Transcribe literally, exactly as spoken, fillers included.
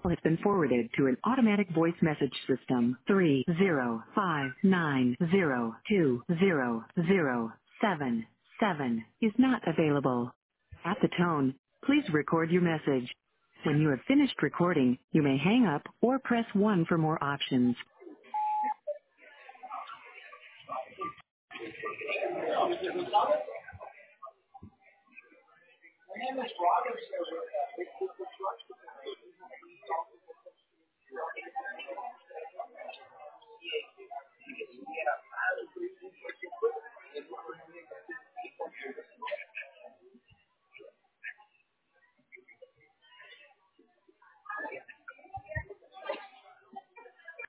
has been forwarded to an automatic voice message system. Three zero five nine zero two zero zero seven seven is not available. At the tone, please record your message. When you have finished recording, you may hang up or press one for more options.